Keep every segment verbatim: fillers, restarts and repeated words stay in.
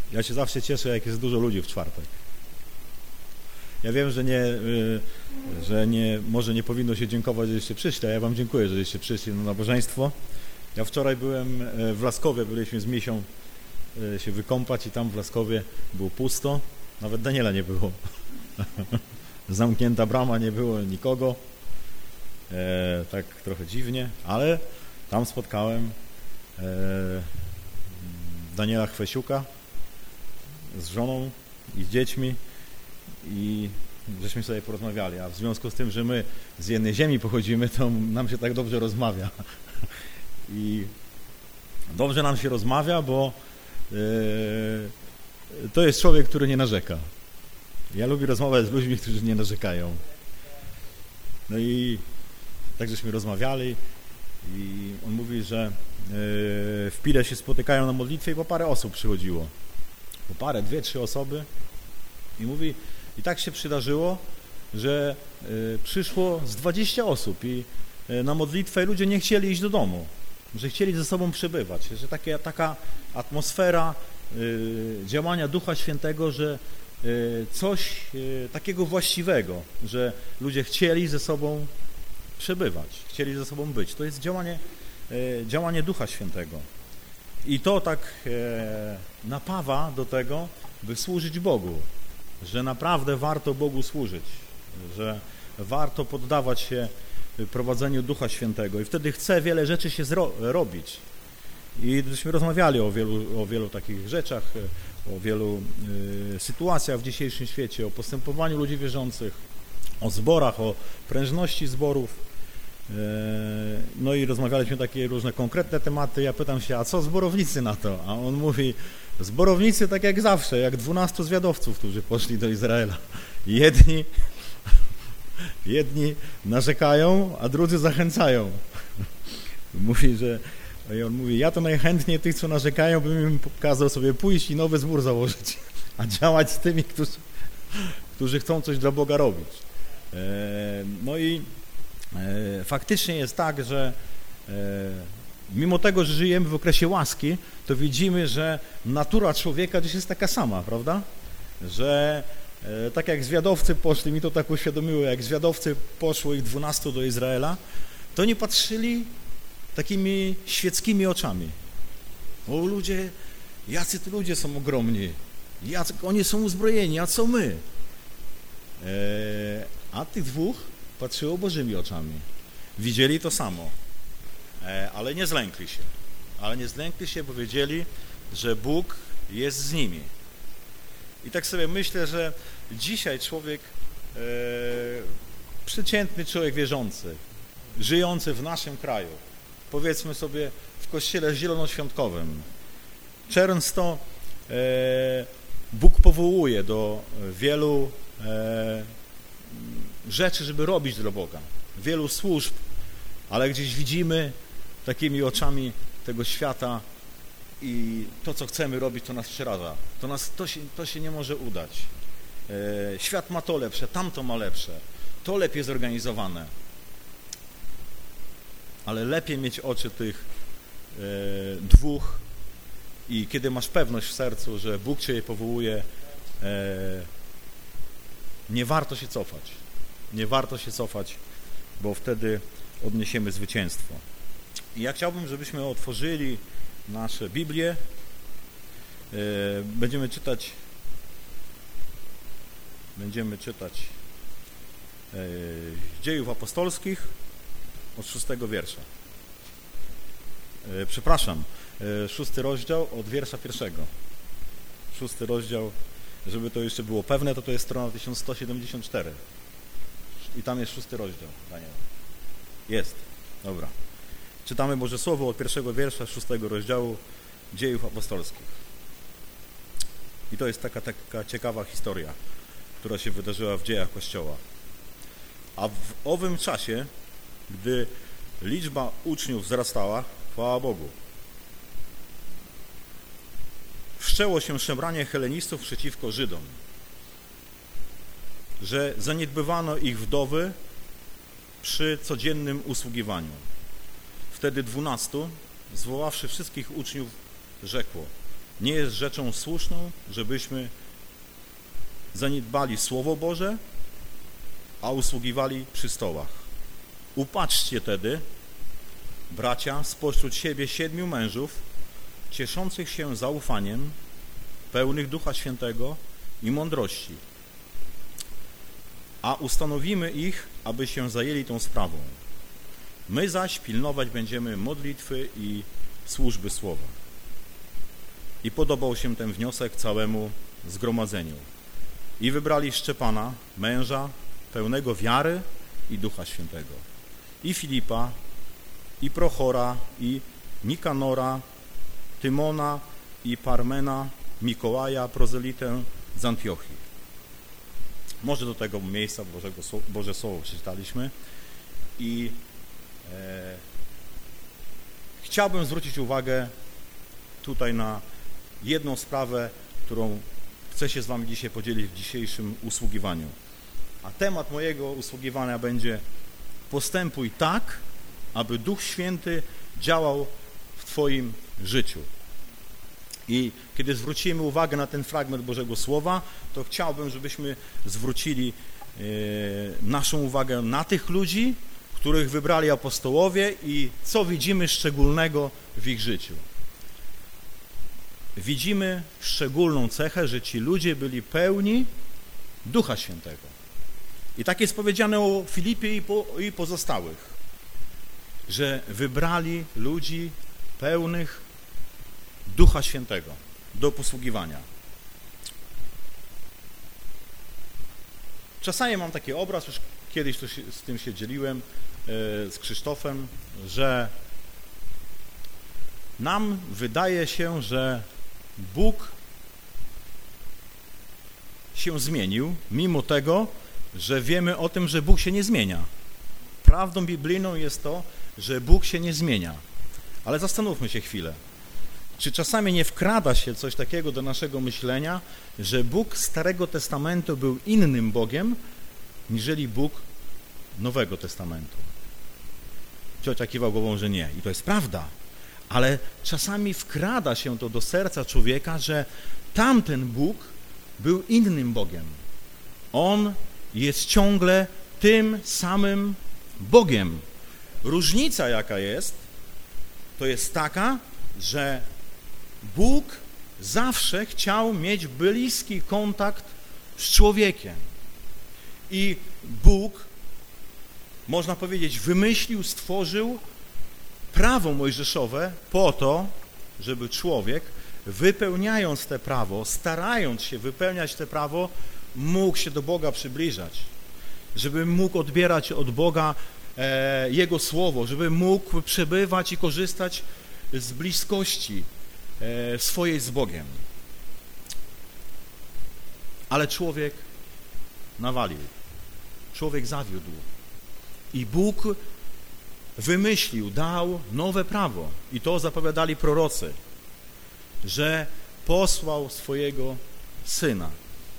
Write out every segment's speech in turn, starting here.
Ja się zawsze cieszę, jak jest dużo ludzi w czwartek. Ja wiem, że nie, że nie, może nie powinno się dziękować, żeście przyszli, a ja wam dziękuję, żeście przyszli na nabożeństwo. Ja wczoraj byłem w Laskowie, byliśmy z Misią się wykąpać i tam w Laskowie było pusto, nawet Daniela nie było. Zamknięta brama, nie było nikogo, e, tak trochę dziwnie, ale tam spotkałem e, Daniela Chwesiuka z żoną i z dziećmi i żeśmy sobie porozmawiali, a w związku z tym, że my z jednej ziemi pochodzimy, to nam się tak dobrze rozmawia. I dobrze nam się rozmawia, bo e, to jest człowiek, który nie narzeka. Ja lubię rozmawiać z ludźmi, którzy nie narzekają. No i tak żeśmy rozmawiali i on mówi, że w Pile się spotykają na modlitwie i po parę osób przychodziło. Po parę, dwie, trzy osoby. I mówi, i tak się przydarzyło, że przyszło z dwadzieścia osób i na modlitwę ludzie nie chcieli iść do domu, że chcieli ze sobą przebywać, że takie, taka atmosfera działania Ducha Świętego, że coś takiego właściwego, że ludzie chcieli ze sobą przebywać, chcieli ze sobą być. To jest działanie, działanie Ducha Świętego. I to tak napawa do tego, by służyć Bogu, że naprawdę warto Bogu służyć, że warto poddawać się prowadzeniu Ducha Świętego i wtedy chce wiele rzeczy się robić. I żeśmy rozmawiali o wielu, o wielu takich rzeczach, o wielu y, sytuacjach w dzisiejszym świecie, o postępowaniu ludzi wierzących, o zborach, o prężności zborów. Y, no i rozmawialiśmy takie różne konkretne tematy. Ja pytam się, a co zborownicy na to? A on mówi, zborownicy tak jak zawsze, jak dwunastu zwiadowców, którzy poszli do Izraela. Jedni, jedni narzekają, a drudzy zachęcają. Mówi, że I on mówi, ja to najchętniej tych, co narzekają, bym im pokazał sobie pójść i nowy zbór założyć, a działać z tymi, którzy, którzy chcą coś dla Boga robić. No i faktycznie jest tak, że mimo tego, że żyjemy w okresie łaski, to widzimy, że natura człowieka dziś jest taka sama, prawda? Że tak jak zwiadowcy poszli, mi to tak uświadomiło, jak zwiadowcy poszło ich dwunastu do Izraela, to nie patrzyli takimi świeckimi oczami. O ludzie, jacy to ludzie są ogromni, jacy, oni są uzbrojeni, a co my? E, a tych dwóch patrzyło Bożymi oczami. Widzieli to samo, e, ale nie zlękli się. Ale nie zlękli się, bo wiedzieli, że Bóg jest z nimi. I tak sobie myślę, że dzisiaj człowiek, e, przeciętny człowiek wierzący, żyjący w naszym kraju, powiedzmy sobie w kościele zielonoświątkowym, często e, Bóg powołuje do wielu e, rzeczy, żeby robić dla Boga, wielu służb, ale gdzieś widzimy takimi oczami tego świata i to, co chcemy robić, to nas przeraża. To, nas, to, się, to się nie może udać. E, świat ma to lepsze, tamto ma lepsze, to lepiej zorganizowane. Ale lepiej mieć oczy tych e, dwóch i kiedy masz pewność w sercu, że Bóg Cię powołuje, e, nie warto się cofać. Nie warto się cofać, bo wtedy odniesiemy zwycięstwo. I ja chciałbym, żebyśmy otworzyli nasze Biblię. E, będziemy czytać będziemy czytać e, Dziejów Apostolskich od szóstego wiersza. E, przepraszam, e, szósty rozdział od wiersza pierwszego. Szósty rozdział, żeby to jeszcze było pewne, to to jest strona tysiąc sto siedemdziesiąt cztery. I tam jest szósty rozdział, Daniel. Jest, dobra. Czytamy Boże Słowo od pierwszego wiersza szóstego rozdziału Dziejów Apostolskich. I to jest taka, taka ciekawa historia, która się wydarzyła w dziejach Kościoła. A w owym czasie, gdy liczba uczniów wzrastała, chwała Bogu, wszczęło się szemranie helenistów przeciwko Żydom, że zaniedbywano ich wdowy przy codziennym usługiwaniu. Wtedy dwunastu, zwoławszy wszystkich uczniów, rzekło: nie jest rzeczą słuszną, żebyśmy zaniedbali Słowo Boże, a usługiwali przy stołach. Upatrzcie tedy, bracia, spośród siebie siedmiu mężów, cieszących się zaufaniem, pełnych Ducha Świętego i mądrości, a ustanowimy ich, aby się zajęli tą sprawą. My zaś pilnować będziemy modlitwy i służby słowa. I podobał się ten wniosek całemu zgromadzeniu. I wybrali Szczepana, męża, pełnego wiary i Ducha Świętego, i Filipa, i Prochora, i Nikanora, Tymona, i Parmena, Mikołaja, prozelitę z Antiochii. Może do tego miejsca Bożego, Boże Słowo przeczytaliśmy i e, chciałbym zwrócić uwagę tutaj na jedną sprawę, którą chcę się z wami dzisiaj podzielić w dzisiejszym usługiwaniu. A temat mojego usługiwania będzie: postępuj tak, aby Duch Święty działał w twoim życiu. I kiedy zwrócimy uwagę na ten fragment Bożego Słowa, to chciałbym, żebyśmy zwrócili e, naszą uwagę na tych ludzi, których wybrali apostołowie i co widzimy szczególnego w ich życiu. Widzimy szczególną cechę, że ci ludzie byli pełni Ducha Świętego. I tak jest powiedziane o Filipie i, po, i pozostałych, że wybrali ludzi pełnych Ducha Świętego do posługiwania. Czasami mam taki obraz, już kiedyś to się, z tym się dzieliłem e, z Krzysztofem, że nam wydaje się, że Bóg się zmienił, mimo tego, że wiemy o tym, że Bóg się nie zmienia. Prawdą biblijną jest to, że Bóg się nie zmienia. Ale zastanówmy się chwilę. Czy czasami nie wkrada się coś takiego do naszego myślenia, że Bóg Starego Testamentu był innym Bogiem, niżeli Bóg Nowego Testamentu? Ciocia kiwał głową, że nie. I to jest prawda. Ale czasami wkrada się to do serca człowieka, że tamten Bóg był innym Bogiem. On jest ciągle tym samym Bogiem. Różnica jaka jest, to jest taka, że Bóg zawsze chciał mieć bliski kontakt z człowiekiem. I Bóg, można powiedzieć, wymyślił, stworzył prawo mojżeszowe po to, żeby człowiek, wypełniając te prawo, starając się wypełniać te prawo, mógł się do Boga przybliżać, żeby mógł odbierać od Boga e, Jego Słowo, żeby mógł przebywać i korzystać z bliskości e, swojej z Bogiem. Ale człowiek nawalił, człowiek zawiódł i Bóg wymyślił, dał nowe prawo i to zapowiadali prorocy, że posłał swojego Syna,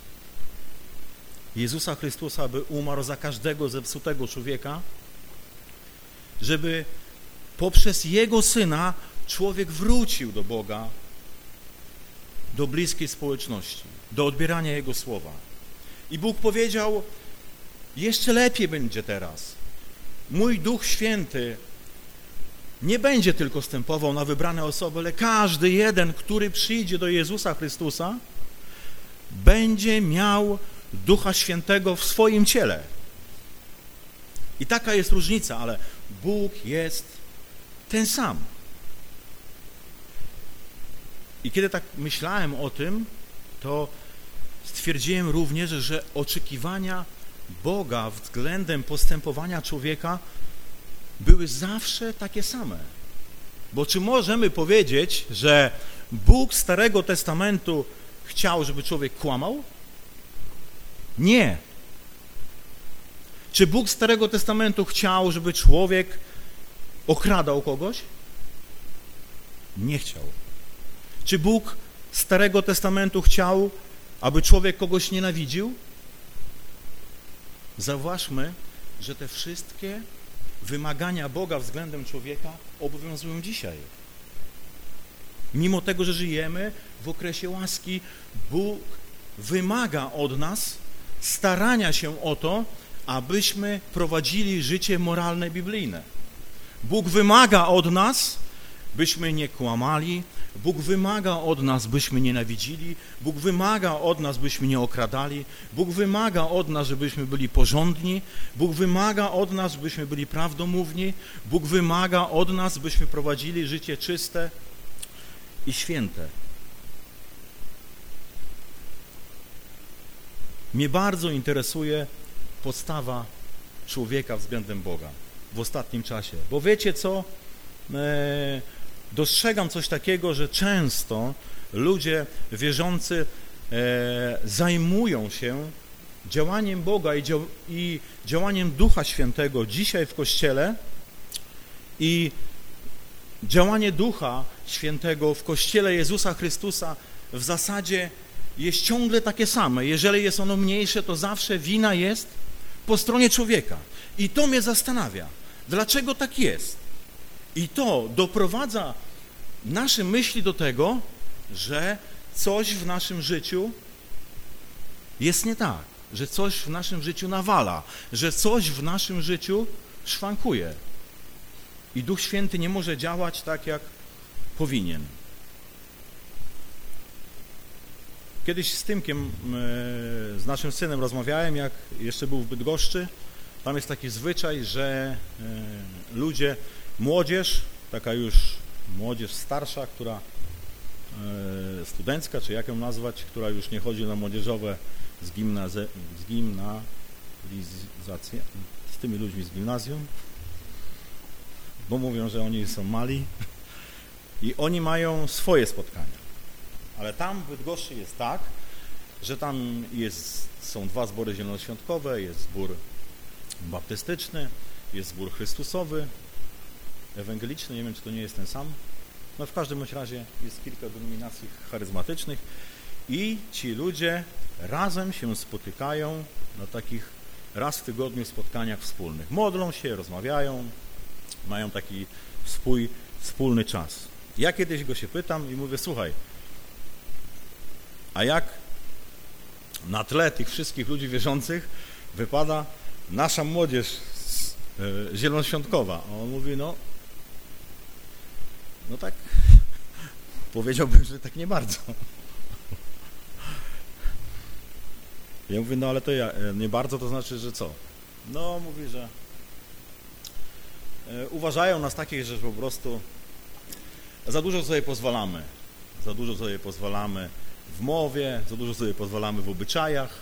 Jezusa Chrystusa, by umarł za każdego zepsutego człowieka, żeby poprzez Jego Syna człowiek wrócił do Boga, do bliskiej społeczności, do odbierania Jego Słowa. I Bóg powiedział, jeszcze lepiej będzie teraz. Mój Duch Święty nie będzie tylko stępował na wybrane osoby, ale każdy jeden, który przyjdzie do Jezusa Chrystusa, będzie miał Ducha Świętego w swoim ciele. I taka jest różnica, ale Bóg jest ten sam. I kiedy tak myślałem o tym, to stwierdziłem również, że oczekiwania Boga względem postępowania człowieka były zawsze takie same. Bo czy możemy powiedzieć, że Bóg Starego Testamentu chciał, żeby człowiek kłamał? Nie. Czy Bóg Starego Testamentu chciał, żeby człowiek okradał kogoś? Nie chciał. Czy Bóg Starego Testamentu chciał, aby człowiek kogoś nienawidził? Zauważmy, że te wszystkie wymagania Boga względem człowieka obowiązują dzisiaj. Mimo tego, że żyjemy w okresie łaski, Bóg wymaga od nas starania się o to, abyśmy prowadzili życie moralne, biblijne. Bóg wymaga od nas, byśmy nie kłamali, Bóg wymaga od nas, byśmy nienawidzili, Bóg wymaga od nas, byśmy nie okradali, Bóg wymaga od nas, żebyśmy byli porządni, Bóg wymaga od nas, byśmy byli prawdomówni, Bóg wymaga od nas, byśmy prowadzili życie czyste i święte. Mnie bardzo interesuje postawa człowieka względem Boga w ostatnim czasie, bo wiecie co? E, dostrzegam coś takiego, że często ludzie wierzący e, zajmują się działaniem Boga i, dział, i działaniem Ducha Świętego dzisiaj w Kościele i działanie Ducha Świętego w Kościele Jezusa Chrystusa w zasadzie jest ciągle takie same. Jeżeli jest ono mniejsze, to zawsze wina jest po stronie człowieka. I to mnie zastanawia. Dlaczego tak jest? I to doprowadza nasze myśli do tego, że coś w naszym życiu jest nie tak, że coś w naszym życiu nawala, że coś w naszym życiu szwankuje. I Duch Święty nie może działać tak, jak powinien. Kiedyś z Tymkiem, z naszym synem rozmawiałem, jak jeszcze był w Bydgoszczy. Tam jest taki zwyczaj, że ludzie, młodzież, taka już młodzież starsza, która studencka, czy jak ją nazwać, która już nie chodzi na młodzieżowe z, gimnazy, z gimnazizacją, z tymi ludźmi z gimnazjum, bo mówią, że oni są mali i oni mają swoje spotkania. Ale tam w Bydgoszczy jest tak, że tam jest, są dwa zbory zielonoświątkowe, jest zbór baptystyczny, jest zbór chrystusowy, ewangeliczny, nie wiem, czy to nie jest ten sam. No w każdym razie jest kilka denominacji charyzmatycznych i ci ludzie razem się spotykają na takich raz w tygodniu spotkaniach wspólnych. Modlą się, rozmawiają, mają taki swój wspólny czas. Ja kiedyś go się pytam i mówię, słuchaj, a jak na tle tych wszystkich ludzi wierzących wypada nasza młodzież e, zielonoświątkowa? A on mówi, no, no tak, powiedziałbym, że tak nie bardzo. Ja mówię, no ale to ja, nie bardzo, to znaczy, że co? No, mówi, że e, uważają nas takich, że po prostu za dużo sobie pozwalamy, za dużo sobie pozwalamy w mowie, za dużo sobie pozwalamy w obyczajach.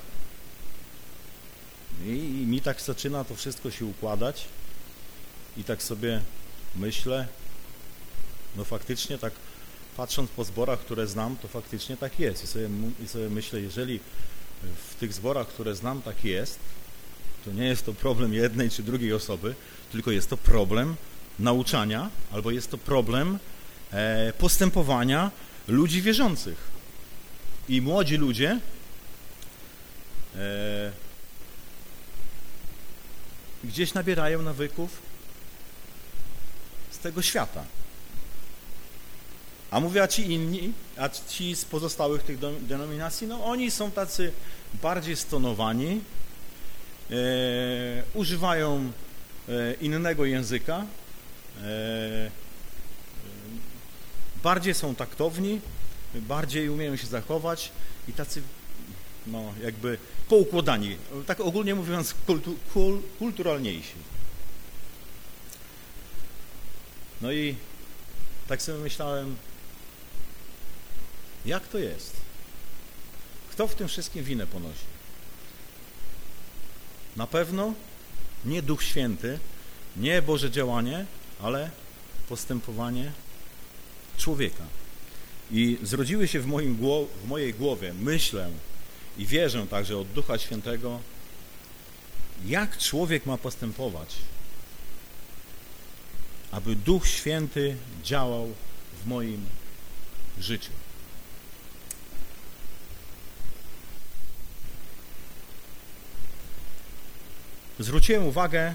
I, I mi tak zaczyna to wszystko się układać i tak sobie myślę, no faktycznie tak patrząc po zborach, które znam, to faktycznie tak jest. I sobie, i sobie myślę, jeżeli w tych zborach, które znam, tak jest, to nie jest to problem jednej czy drugiej osoby, tylko jest to problem nauczania, albo jest to problem e, postępowania ludzi wierzących. I młodzi ludzie e, gdzieś nabierają nawyków z tego świata. A mówię, a ci inni, a ci z pozostałych tych denominacji, no oni są tacy bardziej stonowani, e, używają e, innego języka, e, bardziej są taktowni, bardziej umieją się zachować i tacy, no jakby poukładani, tak ogólnie mówiąc, kultu, kul, kulturalniejsi. No i tak sobie myślałem, jak to jest? Kto w tym wszystkim winę ponosi? Na pewno nie Duch Święty, nie Boże działanie, ale postępowanie człowieka. I zrodziły się w, moim głow, w mojej głowie, myślę i wierzę także od Ducha Świętego, jak człowiek ma postępować, aby Duch Święty działał w moim życiu. Zwróciłem uwagę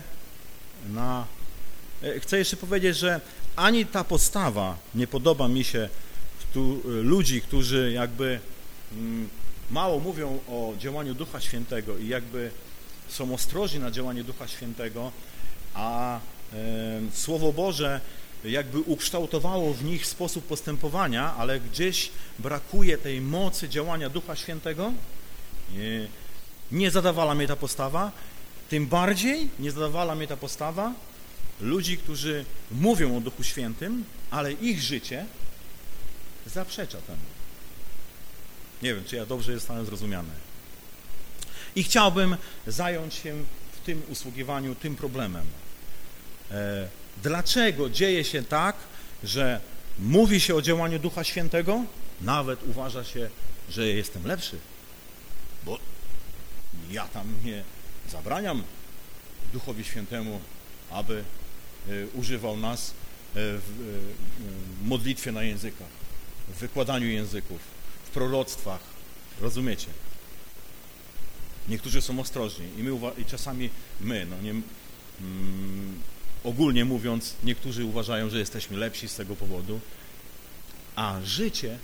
na... Chcę jeszcze powiedzieć, że ani ta postawa nie podoba mi się któ- ludzi, którzy jakby mm, mało mówią o działaniu Ducha Świętego i jakby są ostrożni na działanie Ducha Świętego, a e, Słowo Boże jakby ukształtowało w nich sposób postępowania, ale gdzieś brakuje tej mocy działania Ducha Świętego. Nie, nie zadawala mnie ta postawa, tym bardziej nie zadawala mnie ta postawa ludzi, którzy mówią o Duchu Świętym, ale ich życie zaprzecza temu. Nie wiem, czy ja dobrze zostałem zrozumiany. I chciałbym zająć się w tym usługiwaniu tym problemem. E, dlaczego dzieje się tak, że mówi się o działaniu Ducha Świętego, nawet uważa się, że jestem lepszy, bo ja tam nie zabraniam Duchowi Świętemu, aby e, używał nas e, w e, modlitwie na językach, w wykładaniu języków, w proroctwach. Rozumiecie? Niektórzy są ostrożni i, my, i czasami my, no nie, mm, ogólnie mówiąc, niektórzy uważają, że jesteśmy lepsi z tego powodu, a życie,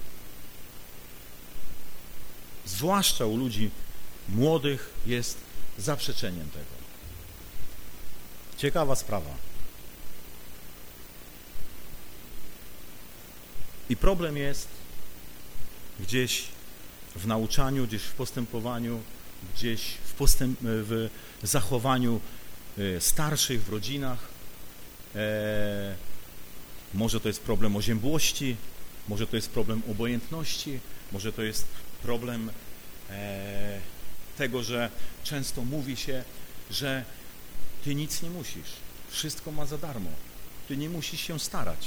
zwłaszcza u ludzi młodych, jest zaprzeczeniem tego. Ciekawa sprawa. I problem jest gdzieś w nauczaniu, gdzieś w postępowaniu, gdzieś w, postęp, w zachowaniu starszych w rodzinach. E, może to jest problem oziębłości, może to jest problem obojętności, może to jest problem e, tego, że często mówi się, że ty nic nie musisz, wszystko ma za darmo, ty nie musisz się starać.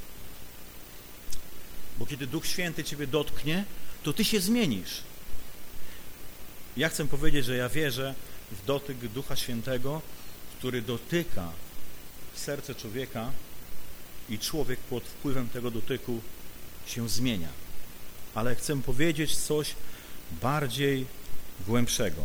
Bo kiedy Duch Święty ciebie dotknie, to ty się zmienisz. Ja chcę powiedzieć, że ja wierzę w dotyk Ducha Świętego, który dotyka serce człowieka i człowiek pod wpływem tego dotyku się zmienia. Ale chcę powiedzieć coś bardziej głębszego,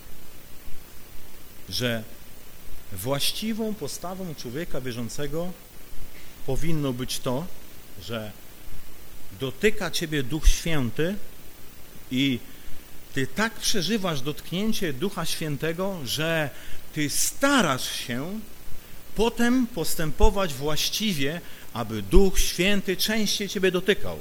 że właściwą postawą człowieka wierzącego powinno być to, że dotyka ciebie Duch Święty i ty tak przeżywasz dotknięcie Ducha Świętego, że ty starasz się potem postępować właściwie, aby Duch Święty częściej ciebie dotykał.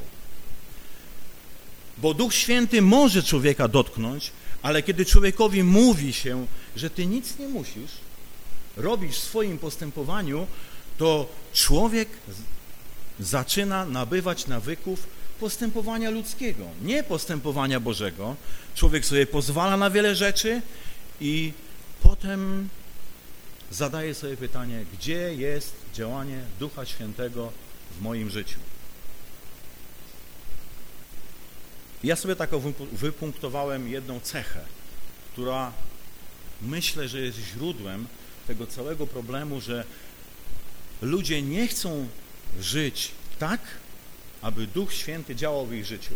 Bo Duch Święty może człowieka dotknąć, ale kiedy człowiekowi mówi się, że ty nic nie musisz, robisz w swoim postępowaniu, to człowiek zaczyna nabywać nawyków postępowania ludzkiego, nie postępowania Bożego. Człowiek sobie pozwala na wiele rzeczy i potem zadaje sobie pytanie, gdzie jest działanie Ducha Świętego w moim życiu. Ja sobie tak wypunktowałem jedną cechę, która myślę, że jest źródłem tego całego problemu, że ludzie nie chcą żyć tak, aby Duch Święty działał w ich życiu.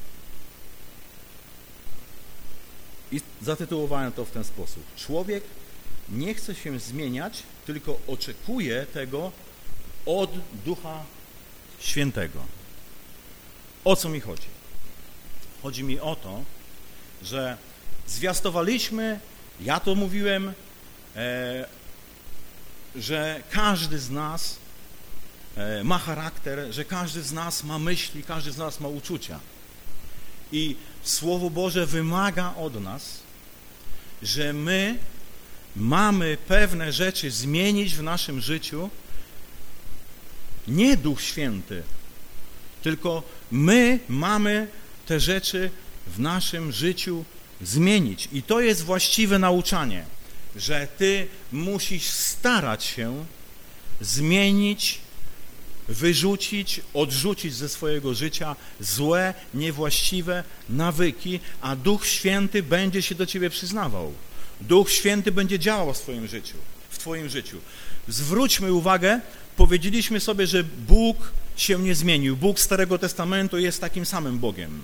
I zatytułowałem to w ten sposób. Człowiek nie chce się zmieniać, tylko oczekuje tego od Ducha Świętego. O co mi chodzi? Chodzi mi o to, że zwiastowaliśmy, ja to mówiłem, e, że każdy z nas e, ma charakter, że każdy z nas ma myśli, każdy z nas ma uczucia. I Słowo Boże wymaga od nas, że my mamy pewne rzeczy zmienić w naszym życiu, nie Duch Święty, tylko my mamy te rzeczy w naszym życiu zmienić. I to jest właściwe nauczanie, że ty musisz starać się zmienić, wyrzucić, odrzucić ze swojego życia złe, niewłaściwe nawyki, a Duch Święty będzie się do ciebie przyznawał. Duch Święty będzie działał w swoim życiu, w twoim życiu. Zwróćmy uwagę, powiedzieliśmy sobie, że Bóg się nie zmienił. Bóg Starego Testamentu jest takim samym Bogiem.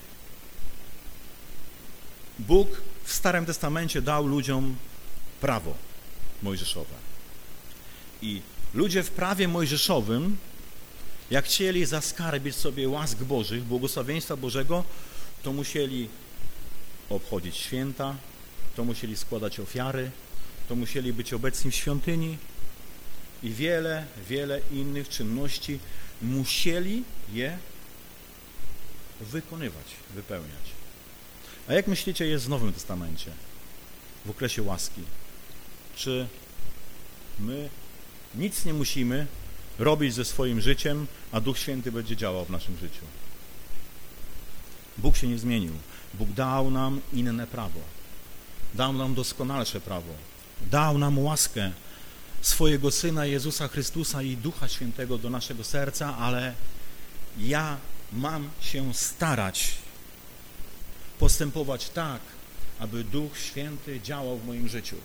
Bóg w Starym Testamencie dał ludziom prawo mojżeszowe. I ludzie w prawie mojżeszowym Jak chcieli zaskarbić sobie łask Bożych, błogosławieństwa Bożego, to musieli obchodzić święta, to musieli składać ofiary, to musieli być obecni w świątyni i wiele, wiele innych czynności musieli je wykonywać, wypełniać. A jak myślicie, jest w Nowym Testamencie, w okresie łaski? Czy my nic nie musimy robić ze swoim życiem, a Duch Święty będzie działał w naszym życiu? Bóg się nie zmienił. Bóg dał nam inne prawo. Dał nam doskonalsze prawo. Dał nam łaskę swojego Syna Jezusa Chrystusa i Ducha Świętego do naszego serca, ale ja mam się starać postępować tak, aby Duch Święty działał w moim życiu.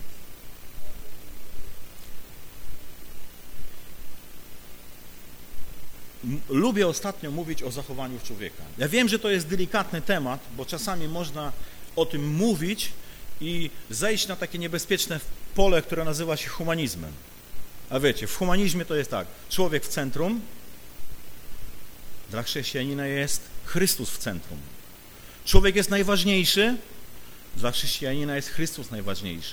Lubię ostatnio mówić o zachowaniu człowieka. Ja wiem, że to jest delikatny temat, bo czasami można o tym mówić i zejść na takie niebezpieczne pole, które nazywa się humanizmem. A wiecie, w humanizmie to jest tak, człowiek w centrum, dla chrześcijanina jest Chrystus w centrum. Człowiek jest najważniejszy, dla chrześcijanina jest Chrystus najważniejszy.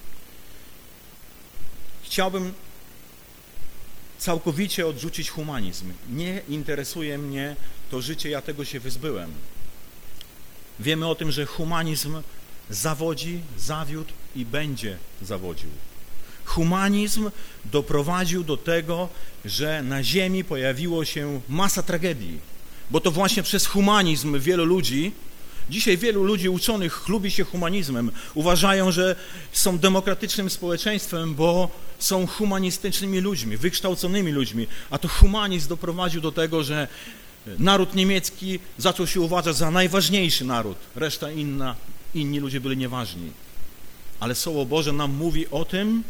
Chciałbym całkowicie odrzucić humanizm. Nie interesuje mnie to życie, ja tego się wyzbyłem. Wiemy o tym, że humanizm zawodzi, zawiódł i będzie zawodził. Humanizm doprowadził do tego, że na ziemi pojawiło się masa tragedii, bo to właśnie przez humanizm wielu ludzi, dzisiaj wielu ludzi uczonych chlubi się humanizmem, uważają, że są demokratycznym społeczeństwem, bo są humanistycznymi ludźmi, wykształconymi ludźmi, a to humanizm doprowadził do tego, że naród niemiecki zaczął się uważać za najważniejszy naród, reszta inna, inni ludzie byli nieważni. Ale Słowo Boże nam mówi o tym,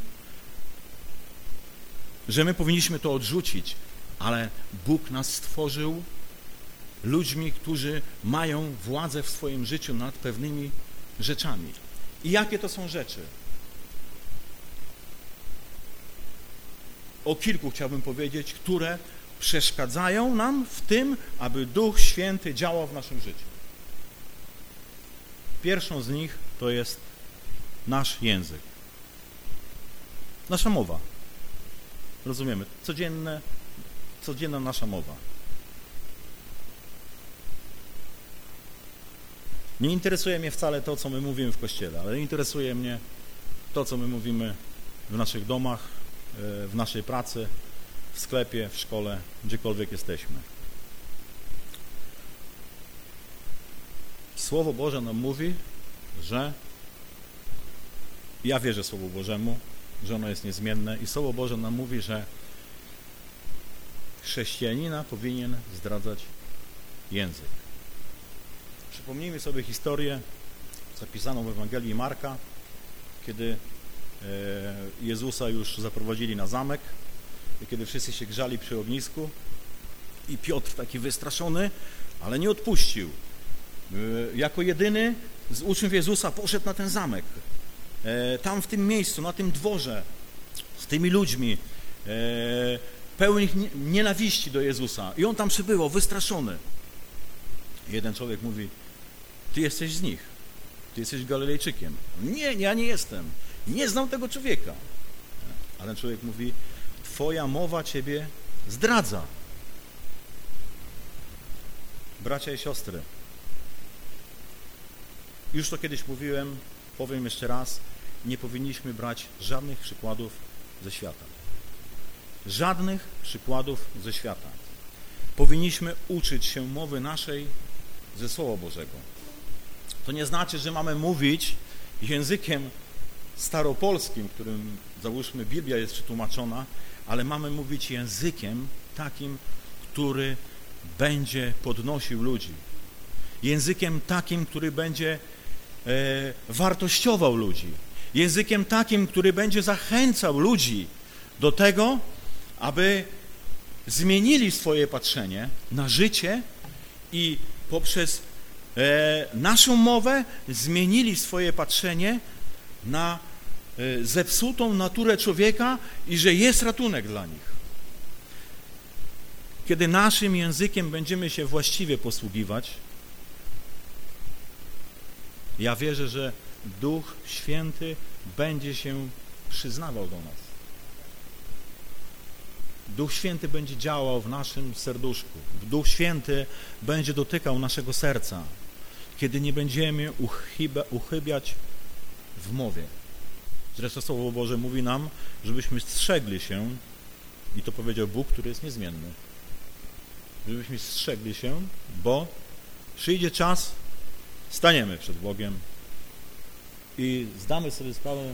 że my powinniśmy to odrzucić, ale Bóg nas stworzył ludźmi, którzy mają władzę w swoim życiu nad pewnymi rzeczami. I jakie to są rzeczy? O kilku chciałbym powiedzieć, które przeszkadzają nam w tym, aby Duch Święty działał w naszym życiu. Pierwszą z nich to jest nasz język. Nasza mowa. Rozumiemy? Codzienne, codzienna nasza mowa. Nie interesuje mnie wcale to, co my mówimy w Kościele, ale interesuje mnie to, co my mówimy w naszych domach, w naszej pracy, w sklepie, w szkole, gdziekolwiek jesteśmy. Słowo Boże nam mówi, że ja wierzę Słowu Bożemu, że ono jest niezmienne i Słowo Boże nam mówi, że chrześcijanina powinien zdradzać język. Przypomnijmy sobie historię zapisaną w Ewangelii Marka, kiedy Jezusa już zaprowadzili na zamek i kiedy wszyscy się grzali przy ognisku i Piotr taki wystraszony, ale nie odpuścił. Jako jedyny z uczniów Jezusa poszedł na ten zamek. Tam w tym miejscu, na tym dworze, z tymi ludźmi, pełnych nienawiści do Jezusa. I on tam przybywał, wystraszony. Jeden człowiek mówi, ty jesteś z nich, ty jesteś Galilejczykiem. Nie, ja nie jestem, nie znam tego człowieka. A ten człowiek mówi, twoja mowa ciebie zdradza. Bracia i siostry, już to kiedyś mówiłem, powiem jeszcze raz, nie powinniśmy brać żadnych przykładów ze świata. Żadnych przykładów ze świata. Powinniśmy uczyć się mowy naszej ze Słowa Bożego. To nie znaczy, że mamy mówić językiem staropolskim, którym, załóżmy, Biblia jest przetłumaczona, ale mamy mówić językiem takim, który będzie podnosił ludzi. Językiem takim, który będzie e, wartościował ludzi. Językiem takim, który będzie zachęcał ludzi do tego, aby zmienili swoje patrzenie na życie i poprzez e, naszą mowę zmienili swoje patrzenie na e, zepsutą naturę człowieka i że jest ratunek dla nich. kiedy naszym językiem będziemy się właściwie posługiwać, ja wierzę, że Duch Święty będzie się przyznawał do nas. Duch Święty będzie działał w naszym serduszku. Duch Święty będzie dotykał naszego serca, kiedy nie będziemy uchyba, uchybiać w mowie. Zresztą Słowo Boże mówi nam, żebyśmy strzegli się, i to powiedział Bóg, który jest niezmienny, żebyśmy strzegli się, bo przyjdzie czas, staniemy przed Bogiem i zdamy sobie sprawę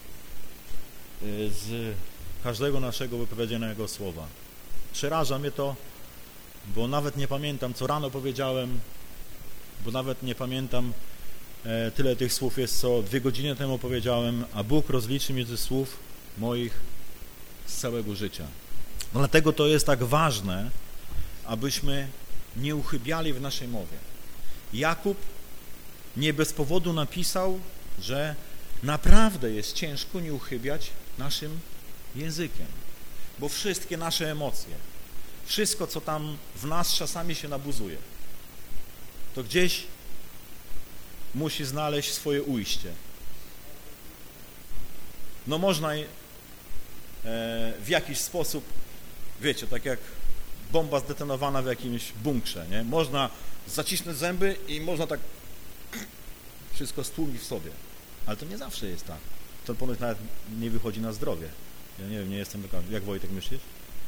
z każdego naszego wypowiedzianego słowa. Przeraża mnie to, bo nawet nie pamiętam, co rano powiedziałem, bo nawet nie pamiętam, e, tyle tych słów jest, co dwie godziny temu powiedziałem, a Bóg rozliczy mnie ze słów moich z całego życia. Dlatego to jest tak ważne, abyśmy nie uchybiali w naszej mowie. Jakub nie bez powodu napisał, że naprawdę jest ciężko nie uchybiać naszym językiem, bo wszystkie nasze emocje, wszystko, co tam w nas czasami się nabuzuje, to gdzieś musi znaleźć swoje ujście. No można w jakiś sposób, wiecie, tak jak bomba zdetonowana w jakimś bunkrze, nie? Można zacisnąć zęby i można tak wszystko stłumić w sobie. Ale to nie zawsze jest tak. To ponoć nawet nie wychodzi na zdrowie. Ja nie wiem, nie jestem taka... Jak Wojtek myślisz?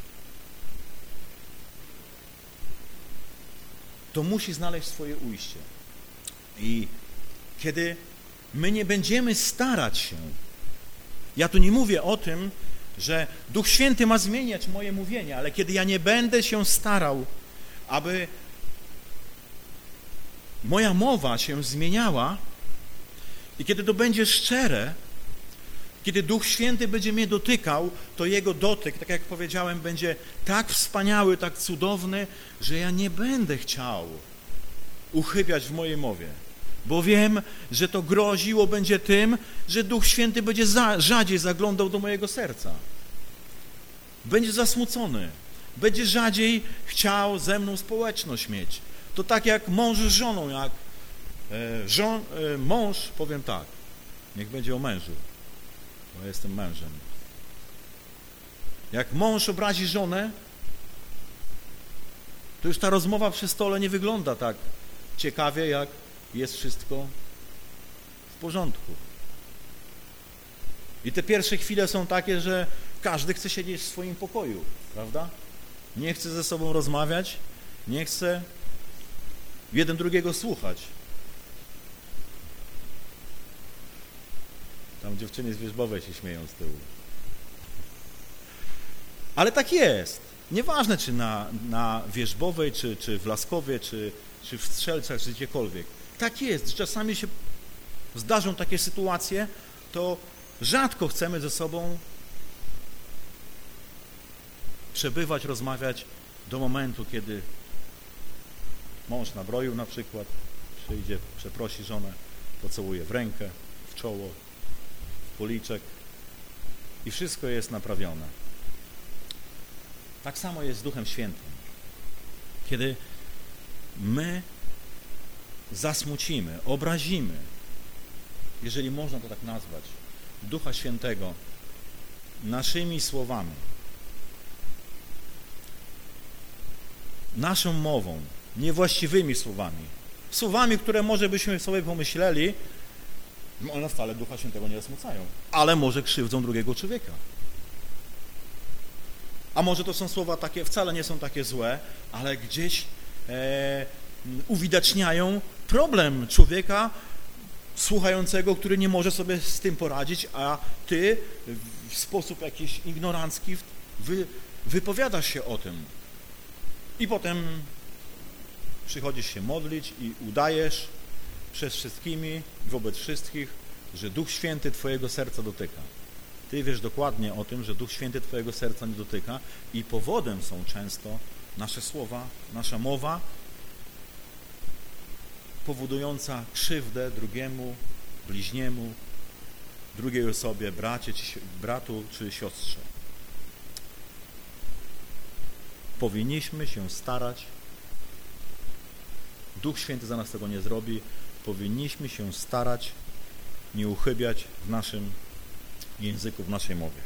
To musi znaleźć swoje ujście. I kiedy my nie będziemy starać się, ja tu nie mówię o tym, że Duch Święty ma zmieniać moje mówienie, ale kiedy ja nie będę się starał, aby moja mowa się zmieniała i kiedy to będzie szczere, kiedy Duch Święty będzie mnie dotykał, to Jego dotyk, tak jak powiedziałem, będzie tak wspaniały, tak cudowny, że ja nie będę chciał uchybiać w mojej mowie, bo wiem, że to groziło będzie tym, że Duch Święty będzie za, rzadziej zaglądał do mojego serca. Będzie zasmucony, będzie rzadziej chciał ze mną społeczność mieć. To tak jak mąż z żoną, jak e, żon, e, mąż, powiem tak, niech będzie o mężu, bo ja jestem mężem. Jak mąż obrazi żonę, to już ta rozmowa przy stole nie wygląda tak ciekawie, jak jest wszystko w porządku. I te pierwsze chwile są takie, że każdy chce siedzieć w swoim pokoju, prawda? Nie chce ze sobą rozmawiać, nie chce jeden drugiego słuchać. Tam dziewczyny z Wierzbowej się śmieją z tyłu. Ale tak jest. Nieważne, czy na, na Wierzbowej, czy, czy w Laskowie, czy, czy w Strzelcach, czy gdziekolwiek. Tak jest. Czasami się zdarzą takie sytuacje, to rzadko chcemy ze sobą przebywać, rozmawiać do momentu, kiedy mąż nabroił na przykład, przyjdzie, przeprosi żonę, pocałuje w rękę, w czoło, w policzek i wszystko jest naprawione. Tak samo jest z Duchem Świętym. Kiedy my zasmucimy, obrazimy, jeżeli można to tak nazwać, Ducha Świętego naszymi słowami, naszą mową, niewłaściwymi słowami, słowami, które może byśmy sobie pomyśleli, one wcale Ducha Świętego nie zasmucają, ale może krzywdzą drugiego człowieka. A może to są słowa takie, wcale nie są takie złe, ale gdzieś e, uwidaczniają problem człowieka słuchającego, który nie może sobie z tym poradzić, a ty w sposób jakiś ignorancki wy, wypowiadasz się o tym. I potem przychodzisz się modlić i udajesz przez wszystkimi, wobec wszystkich, że Duch Święty twojego serca dotyka. Ty wiesz dokładnie o tym, że Duch Święty twojego serca nie dotyka i powodem są często nasze słowa, nasza mowa powodująca krzywdę drugiemu, bliźniemu, drugiej osobie, bracie, czy, bratu czy siostrze. powinniśmy się starać, Duch Święty za nas tego nie zrobi, powinniśmy się starać nie uchybiać w naszym języku, w naszej mowie.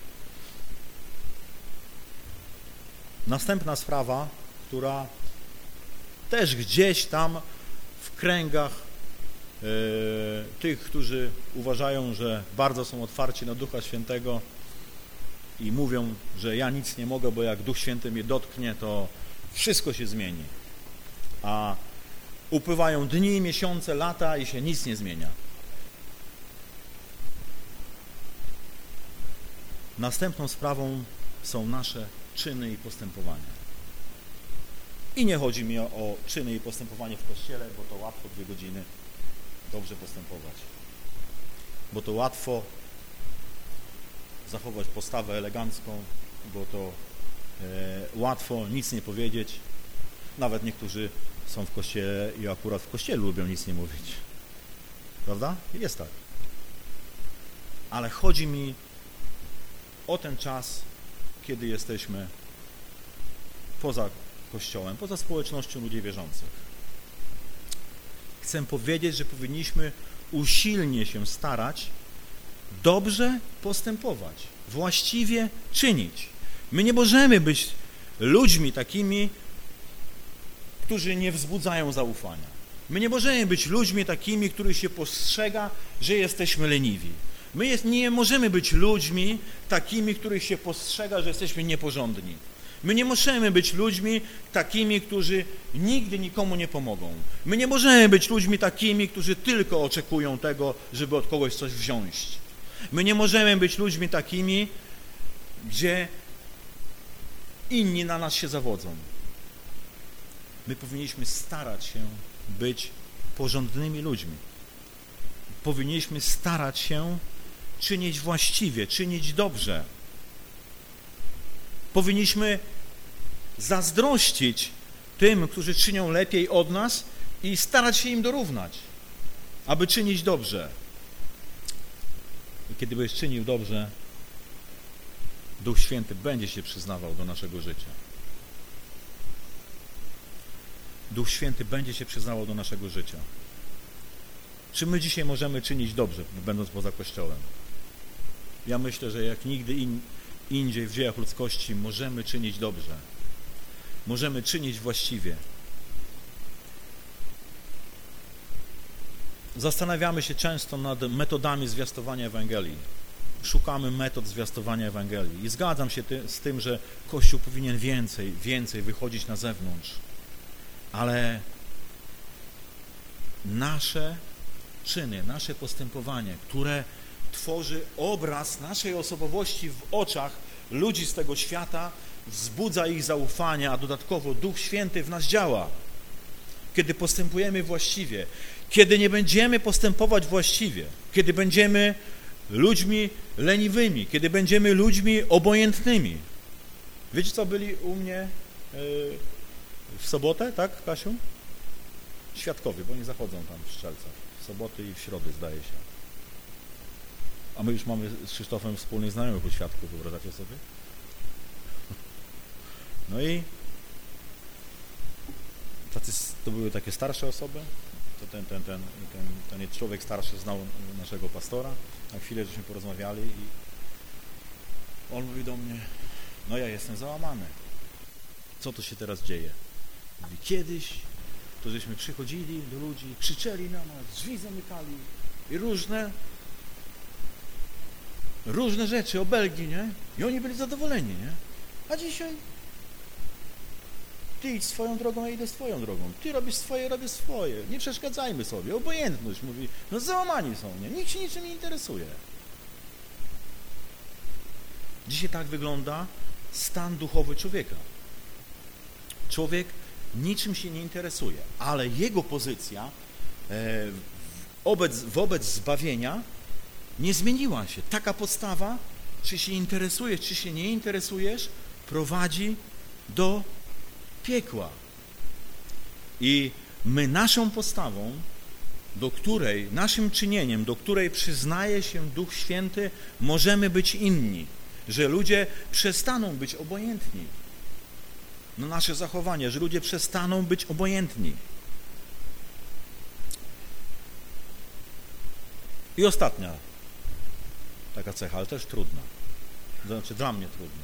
Następna sprawa, która też gdzieś tam w kręgach yy, tych, którzy uważają, że bardzo są otwarci na Ducha Świętego i mówią, że ja nic nie mogę, bo jak Duch Święty mnie dotknie, to wszystko się zmieni. A upływają dni, miesiące, lata i się nic nie zmienia. Następną sprawą są nasze czyny i postępowania. I nie chodzi mi o, o czyny i postępowanie w Kościele, bo to łatwo dwie godziny dobrze postępować. Bo to łatwo zachować postawę elegancką, bo to e, łatwo nic nie powiedzieć. Nawet niektórzy są w Kościele i akurat w Kościele lubią nic nie mówić. Prawda? Jest tak. Ale chodzi mi o ten czas, kiedy jesteśmy poza Kościołem, poza społecznością ludzi wierzących. Chcę powiedzieć, że powinniśmy usilnie się starać dobrze postępować, właściwie czynić. My nie możemy być ludźmi takimi, którzy nie wzbudzają zaufania. My nie możemy być ludźmi takimi, których się postrzega, że jesteśmy leniwi. My jest, nie możemy być ludźmi takimi, których się postrzega, że jesteśmy nieporządni. My nie możemy być ludźmi takimi, którzy nigdy nikomu nie pomogą. My nie możemy być ludźmi takimi, którzy tylko oczekują tego, żeby od kogoś coś wziąć. My nie możemy być ludźmi takimi, gdzie inni na nas się zawodzą. My powinniśmy starać się być porządnymi ludźmi. Powinniśmy starać się czynić właściwie, czynić dobrze. Powinniśmy zazdrościć tym, którzy czynią lepiej od nas i starać się im dorównać, aby czynić dobrze. I kiedy będziesz czynił dobrze, Duch Święty będzie się przyznawał do naszego życia. Duch Święty będzie się przyznawał do naszego życia. Czy my dzisiaj możemy czynić dobrze, będąc poza Kościołem? Ja myślę, że jak nigdy in, indziej w dziejach ludzkości możemy czynić dobrze. Możemy czynić właściwie. Zastanawiamy się często nad metodami zwiastowania Ewangelii. Szukamy metod zwiastowania Ewangelii. I zgadzam się ty, z tym, że Kościół powinien więcej, więcej wychodzić na zewnątrz. Ale nasze czyny, nasze postępowanie, które tworzy obraz naszej osobowości w oczach ludzi z tego świata, wzbudza ich zaufanie, a dodatkowo Duch Święty w nas działa. Kiedy postępujemy właściwie, kiedy nie będziemy postępować właściwie, kiedy będziemy ludźmi leniwymi, kiedy będziemy ludźmi obojętnymi. Wiecie, co byli u mnie yy, w sobotę, tak, Kasiu? Świadkowie, bo oni zachodzą tam w Strzelcach. W soboty i w środy, zdaje się. A my już mamy z Krzysztofem wspólnych znajomych u świadków, wyobrażacie sobie? No i tacy, to były takie starsze osoby. To ten, ten, ten, ten, ten człowiek starszy znał naszego pastora. Na chwilę żeśmy porozmawiali i on mówi do mnie, no ja jestem załamany. Co to się teraz dzieje? Mówi, kiedyś to żeśmy przychodzili do ludzi, krzyczeli na nas, drzwi zamykali i różne różne rzeczy, obelgi, nie? I oni byli zadowoleni, nie? A dzisiaj ty idź swoją drogą, a idę swoją drogą. Ty robisz swoje, robię swoje. Nie przeszkadzajmy sobie. Obojętność, mówi. No załamani są, nie? Nikt się niczym nie interesuje. Dzisiaj tak wygląda stan duchowy człowieka. Człowiek niczym się nie interesuje, ale jego pozycja e, wobec, wobec zbawienia nie zmieniła się. Taka podstawa, czy się interesujesz, czy się nie interesujesz, prowadzi do piekła. I my naszą postawą, do której, naszym czynieniem, do której przyznaje się Duch Święty, możemy być inni. Że ludzie przestaną być obojętni. na nasze zachowanie, że ludzie przestaną być obojętni. I ostatnia taka cecha, ale też trudna. Znaczy dla mnie trudna.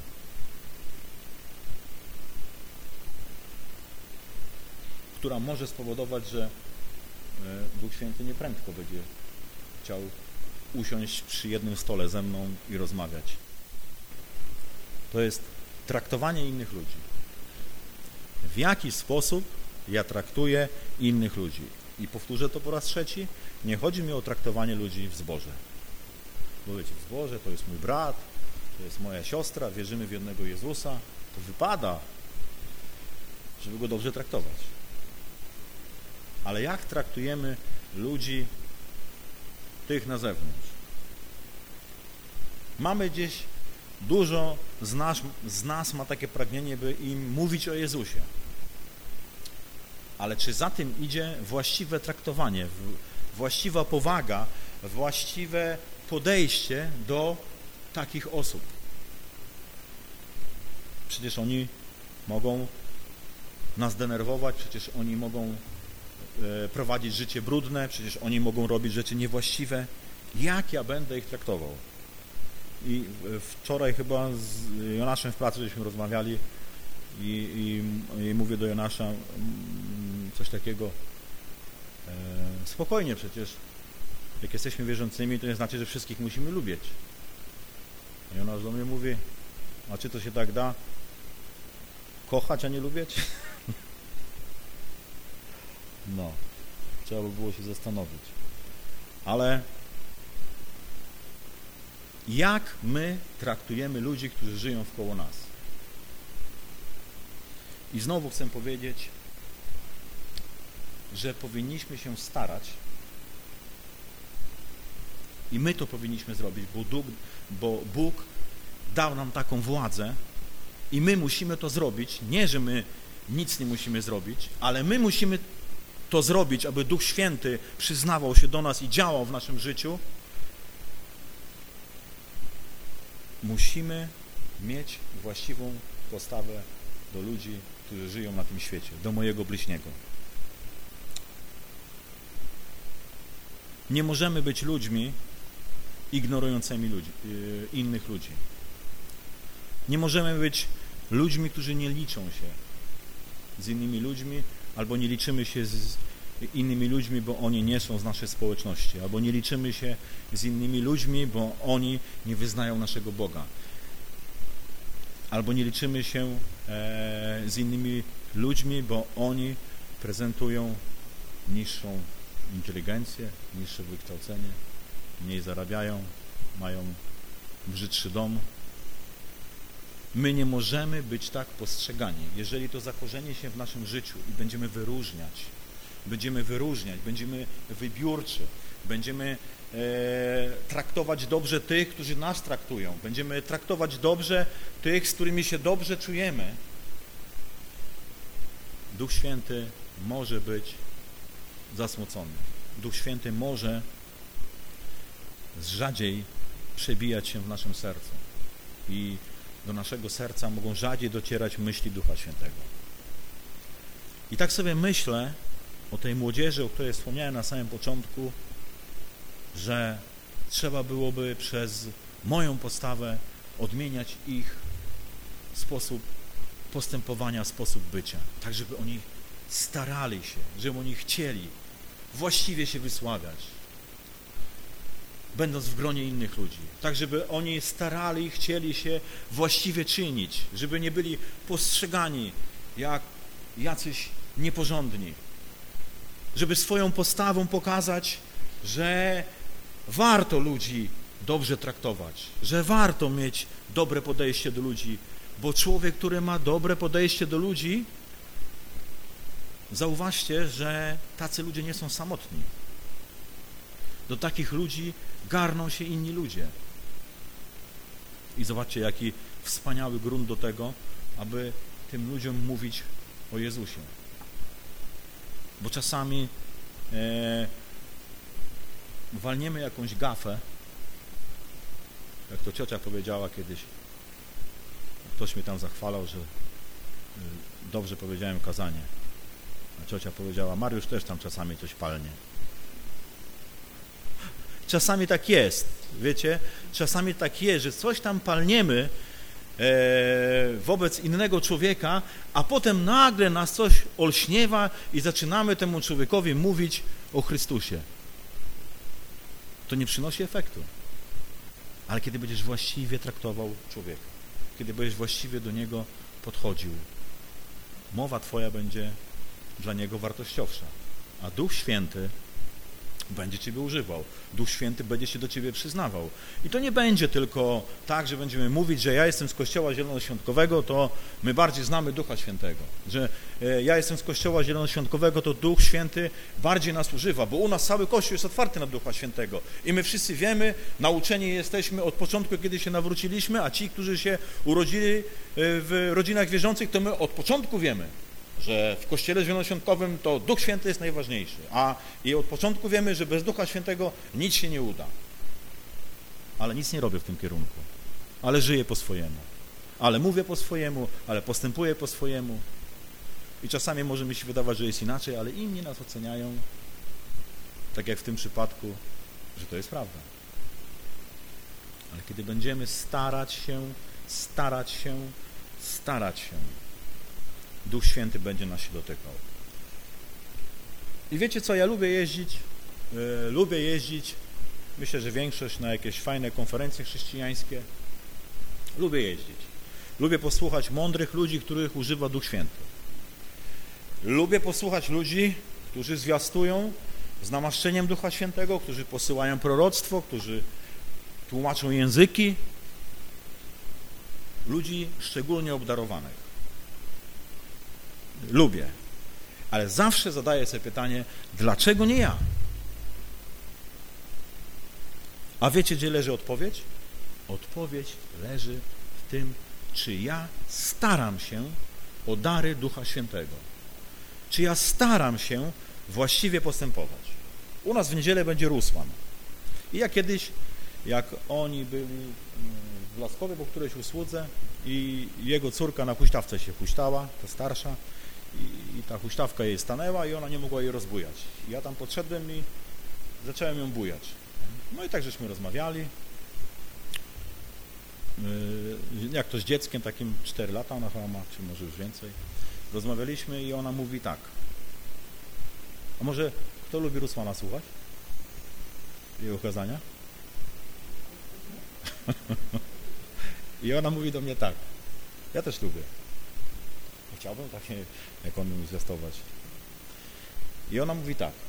Która może spowodować, że Duch Święty nieprędko będzie chciał usiąść przy jednym stole ze mną i rozmawiać. To jest traktowanie innych ludzi. W jaki sposób ja traktuję innych ludzi. I powtórzę to po raz trzeci, nie chodzi mi o traktowanie ludzi w zborze. Bo wiecie, w zborze to jest mój brat, to jest moja siostra, wierzymy w jednego Jezusa. To wypada, żeby go dobrze traktować. Ale jak traktujemy ludzi tych na zewnątrz? Mamy gdzieś dużo z nas, z nas ma takie pragnienie, by im mówić o Jezusie. Ale czy za tym idzie właściwe traktowanie, właściwa powaga, właściwe podejście do takich osób? Przecież oni mogą nas denerwować, przecież oni mogą prowadzić życie brudne, przecież oni mogą robić rzeczy niewłaściwe. Jak ja będę ich traktował? I wczoraj chyba z Jonaszem w pracy żeśmy rozmawiali i, i, i mówię do Jonasza coś takiego e, spokojnie przecież, jak jesteśmy wierzącymi, to nie znaczy, że wszystkich musimy lubić. I Jonasz do mnie mówi, a czy to się tak da? Kochać, a nie lubić? No, trzeba by było się zastanowić. Ale jak my traktujemy ludzi, którzy żyją wkoło nas? I znowu chcę powiedzieć, że powinniśmy się starać i my to powinniśmy zrobić, bo, Bóg, bo Bóg dał nam taką władzę i my musimy to zrobić. Nie, że my nic nie musimy zrobić, ale my musimy to zrobić, aby Duch Święty przyznawał się do nas i działał w naszym życiu. Musimy mieć właściwą postawę do ludzi, którzy żyją na tym świecie, do mojego bliźniego. Nie możemy być ludźmi ignorującymi ludzi, yy, innych ludzi. Nie możemy być ludźmi, którzy nie liczą się z innymi ludźmi, albo nie liczymy się z innymi ludźmi, bo oni nie są z naszej społeczności, albo nie liczymy się z innymi ludźmi, bo oni nie wyznają naszego Boga. Albo nie liczymy się e, z innymi ludźmi, bo oni prezentują niższą inteligencję, niższe wykształcenie, mniej zarabiają, mają brzydszy dom. My nie możemy być tak postrzegani. Jeżeli to zakorzeni się w naszym życiu i będziemy wyróżniać, będziemy wyróżniać, będziemy wybiórczy, będziemy e, traktować dobrze tych, którzy nas traktują, będziemy traktować dobrze tych, z którymi się dobrze czujemy, Duch Święty może być zasmucony. Duch Święty może rzadziej przebijać się w naszym sercu i do naszego serca mogą rzadziej docierać myśli Ducha Świętego. I tak sobie myślę o tej młodzieży, o której wspomniałem na samym początku, że trzeba byłoby przez moją postawę odmieniać ich sposób postępowania, sposób bycia, tak żeby oni starali się, żeby oni chcieli właściwie się wysławiać, będąc w gronie innych ludzi, tak żeby oni starali i chcieli się właściwie czynić, żeby nie byli postrzegani jak jacyś nieporządni, żeby swoją postawą pokazać, że warto ludzi dobrze traktować, że warto mieć dobre podejście do ludzi, bo człowiek, który ma dobre podejście do ludzi, zauważcie, że tacy ludzie nie są samotni. Do takich ludzi garną się inni ludzie. I zobaczcie, jaki wspaniały grunt do tego, aby tym ludziom mówić o Jezusie. Bo czasami e, walniemy jakąś gafę, jak to ciocia powiedziała kiedyś, ktoś mnie tam zachwalał, że dobrze powiedziałem kazanie. A ciocia powiedziała, Mariusz też tam czasami coś palnie. Czasami tak jest, wiecie, czasami tak jest, że coś tam palniemy e, wobec innego człowieka, a potem nagle nas coś olśniewa i zaczynamy temu człowiekowi mówić o Chrystusie. To nie przynosi efektu. Ale kiedy będziesz właściwie traktował człowieka, kiedy będziesz właściwie do niego podchodził, mowa twoja będzie dla niego wartościowsza, a Duch Święty będzie ciebie używał. Duch Święty będzie się do ciebie przyznawał. I to nie będzie tylko tak, że będziemy mówić, że ja jestem z Kościoła Zielonoświątkowego, to my bardziej znamy Ducha Świętego. Że ja jestem z Kościoła Zielonoświątkowego, to Duch Święty bardziej nas używa, bo u nas cały Kościół jest otwarty na Ducha Świętego. I my wszyscy wiemy, nauczeni jesteśmy od początku, kiedy się nawróciliśmy, a ci, którzy się urodzili w rodzinach wierzących, to my od początku wiemy, że w Kościele Zielonoświątkowym to Duch Święty jest najważniejszy, a i od początku wiemy, że bez Ducha Świętego nic się nie uda. Ale nic nie robię w tym kierunku. Ale żyję po swojemu. Ale mówię po swojemu, ale postępuję po swojemu. I czasami może mi się wydawać, że jest inaczej, ale inni nas oceniają, tak jak w tym przypadku, że to jest prawda. Ale kiedy będziemy starać się, starać się, starać się, Duch Święty będzie nas się dotykał. I wiecie co, ja lubię jeździć, yy, lubię jeździć, myślę, że większość na jakieś fajne konferencje chrześcijańskie. Lubię jeździć. Lubię posłuchać mądrych ludzi, których używa Duch Święty. Lubię posłuchać ludzi, którzy zwiastują z namaszczeniem Ducha Świętego, którzy posyłają proroctwo, którzy tłumaczą języki. Ludzi szczególnie obdarowanych. Lubię, ale zawsze zadaję sobie pytanie, dlaczego nie ja? A wiecie, gdzie leży odpowiedź? Odpowiedź leży w tym, czy ja staram się o dary Ducha Świętego. Czy ja staram się właściwie postępować. U nas w niedzielę będzie Rusłan. I ja kiedyś, jak oni byli w Blaskowie po którejś usłudze i jego córka na huśtawce się huśtała, ta starsza, I, i ta huśtawka jej stanęła i ona nie mogła jej rozbujać. I ja tam podszedłem i zacząłem ją bujać. No i tak żeśmy rozmawiali. Yy, jak to z dzieckiem, takim cztery lata ona chyba ma, czy może już więcej. Rozmawialiśmy i ona mówi tak. A może kto lubi Rusłana słuchać? Jego kazania? I ona mówi do mnie tak. Ja też lubię. Chciałbym takie, jak on mi zwiastować. I ona mówi tak.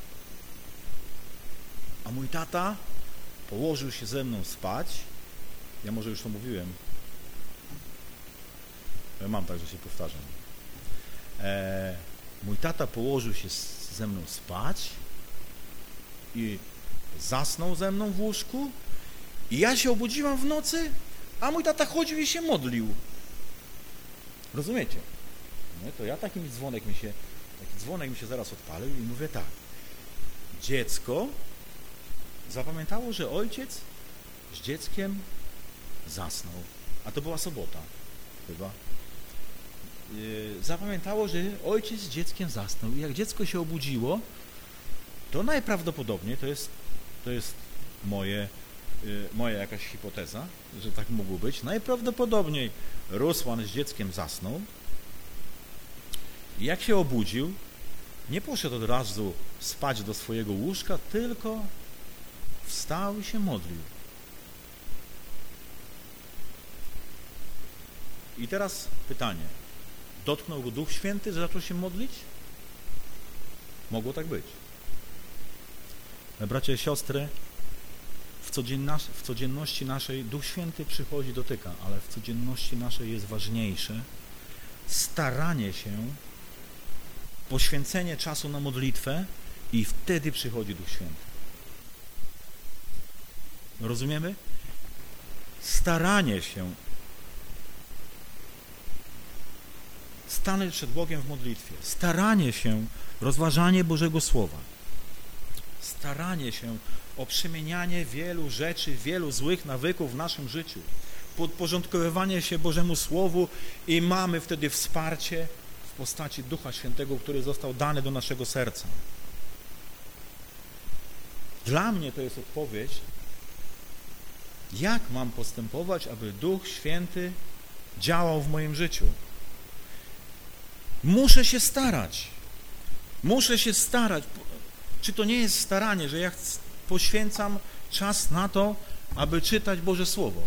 A mój tata położył się ze mną spać. Ja może już to mówiłem. Ja mam tak, że się powtarzam. E, mój tata położył się ze mną spać i zasnął ze mną w łóżku i ja się obudziłam w nocy, a mój tata chodził i się modlił. Rozumiecie? No to ja taki dzwonek mi się, taki dzwonek mi się zaraz odpalił i mówię tak. Dziecko zapamiętało, że ojciec z dzieckiem zasnął. A to była sobota chyba. Yy, zapamiętało, że ojciec z dzieckiem zasnął. I jak dziecko się obudziło, to najprawdopodobniej, to jest, to jest moje, yy, moja jakaś hipoteza, że tak mogło być, najprawdopodobniej Rusłan z dzieckiem zasnął. I jak się obudził, nie poszedł od razu spać do swojego łóżka, tylko wstał i się modlił. I teraz pytanie. Dotknął go Duch Święty, że zaczął się modlić? Mogło tak być. Bracia i siostry, w, codzienna- w codzienności naszej Duch Święty przychodzi, dotyka, ale w codzienności naszej jest ważniejsze staranie się, poświęcenie czasu na modlitwę i wtedy przychodzi Duch Święty. Rozumiemy? Staranie się stanąć przed Bogiem w modlitwie, staranie się, rozważanie Bożego Słowa, staranie się o przemienianie wielu rzeczy, wielu złych nawyków w naszym życiu, podporządkowywanie się Bożemu Słowu i mamy wtedy wsparcie w postaci Ducha Świętego, który został dany do naszego serca. Dla mnie to jest odpowiedź, jak mam postępować, aby Duch Święty działał w moim życiu. Muszę się starać. Muszę się starać. Czy to nie jest staranie, że ja poświęcam czas na to, aby czytać Boże Słowo?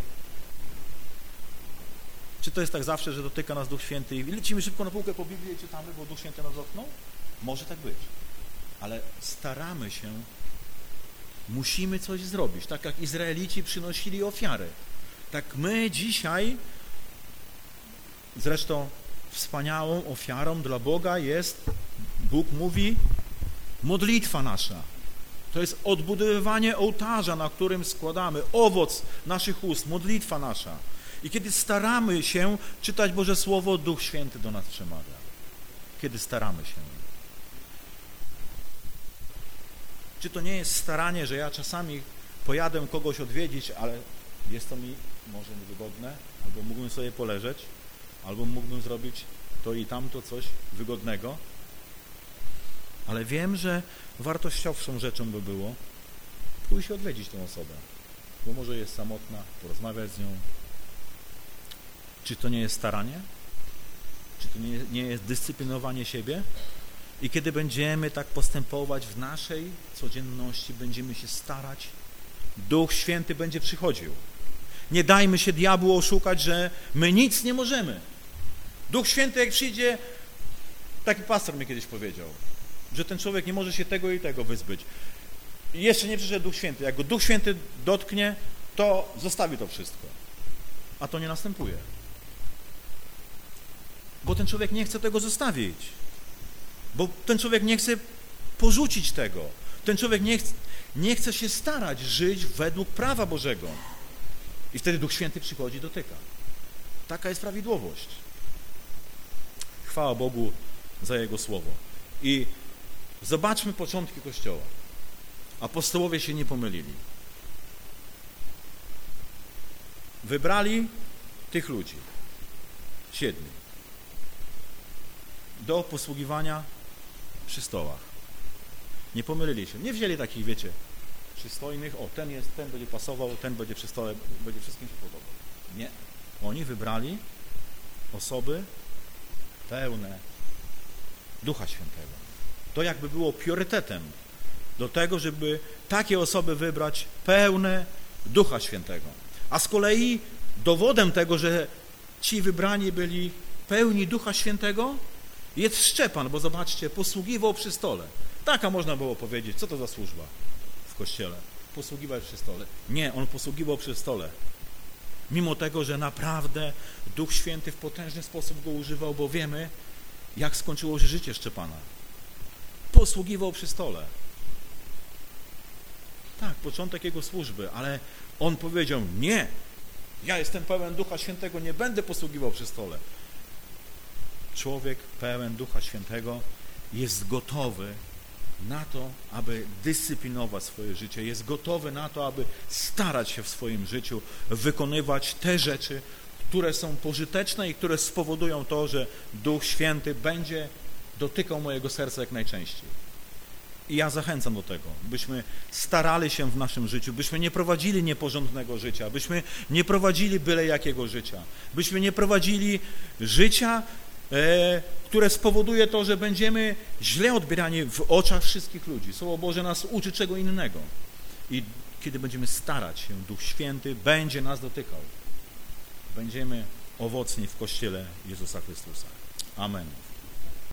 Czy to jest tak zawsze, że dotyka nas Duch Święty i lecimy szybko na półkę po Biblii i czytamy, bo Duch Święty nas dotknął? Może tak być. Ale staramy się, musimy coś zrobić. Tak jak Izraelici przynosili ofiary. Tak my dzisiaj, zresztą wspaniałą ofiarą dla Boga jest, Bóg mówi, modlitwa nasza. To jest odbudowywanie ołtarza, na którym składamy owoc naszych ust, modlitwa nasza. I kiedy staramy się czytać Boże Słowo, Duch Święty do nas przemawia. Kiedy staramy się. Czy to nie jest staranie, że ja czasami pojadę kogoś odwiedzić, ale jest to mi może niewygodne, albo mógłbym sobie poleżeć, albo mógłbym zrobić to i tamto coś wygodnego, ale wiem, że wartościowszą rzeczą by było pójść i odwiedzić tę osobę, bo może jest samotna, porozmawiać z nią. Czy to nie jest staranie? Czy to nie, nie jest dyscyplinowanie siebie? I kiedy będziemy tak postępować w naszej codzienności, będziemy się starać, Duch Święty będzie przychodził. Nie dajmy się diabłu oszukać, że my nic nie możemy. Duch Święty jak przyjdzie, taki pastor mi kiedyś powiedział, że ten człowiek nie może się tego i tego wyzbyć. I jeszcze nie przyszedł Duch Święty. Jak go Duch Święty dotknie, to zostawi to wszystko. A to nie następuje. Bo ten człowiek nie chce tego zostawić. Bo ten człowiek nie chce porzucić tego. Ten człowiek nie chce, nie chce się starać żyć według prawa Bożego. I wtedy Duch Święty przychodzi i dotyka. Taka jest prawidłowość. Chwała Bogu za Jego Słowo. I zobaczmy początki Kościoła. Apostołowie się nie pomylili. Wybrali tych ludzi, siedmiu, do posługiwania przy stołach. Nie pomylili się. Nie wzięli takich, wiecie, przystojnych, o, ten jest, ten będzie pasował, ten będzie przy stole, będzie wszystkim się podobał. Nie. Oni wybrali osoby pełne Ducha Świętego. To jakby było priorytetem do tego, żeby takie osoby wybrać pełne Ducha Świętego. A z kolei dowodem tego, że ci wybrani byli pełni Ducha Świętego, jest Szczepan, bo zobaczcie, posługiwał przy stole. Taka można było powiedzieć, co to za służba w Kościele? Posługiwać przy stole. Nie, on posługiwał przy stole. Mimo tego, że naprawdę Duch Święty w potężny sposób go używał, bo wiemy, jak skończyło się życie Szczepana. Posługiwał przy stole. Tak, początek jego służby, ale on powiedział, nie, ja jestem pełen Ducha Świętego, nie będę posługiwał przy stole. Człowiek pełen Ducha Świętego jest gotowy na to, aby dyscyplinować swoje życie, jest gotowy na to, aby starać się w swoim życiu wykonywać te rzeczy, które są pożyteczne i które spowodują to, że Duch Święty będzie dotykał mojego serca jak najczęściej. I ja zachęcam do tego, byśmy starali się w naszym życiu, byśmy nie prowadzili nieporządnego życia, byśmy nie prowadzili byle jakiego życia, byśmy nie prowadzili życia, e, które spowoduje to, że będziemy źle odbierani w oczach wszystkich ludzi. Słowo Boże nas uczy czego innego. I kiedy będziemy starać się, Duch Święty będzie nas dotykał. Będziemy owocni w Kościele Jezusa Chrystusa. Amen.